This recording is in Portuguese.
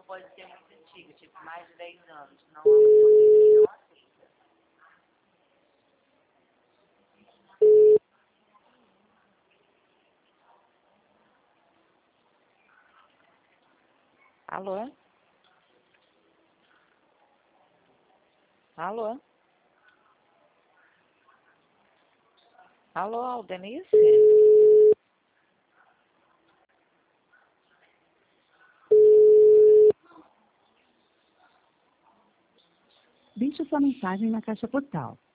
pode ser muito antiga, tipo mais de 10 anos. Não, a não aceita. Alô? Alô? Alô, Aldenice? Deixe sua mensagem na caixa postal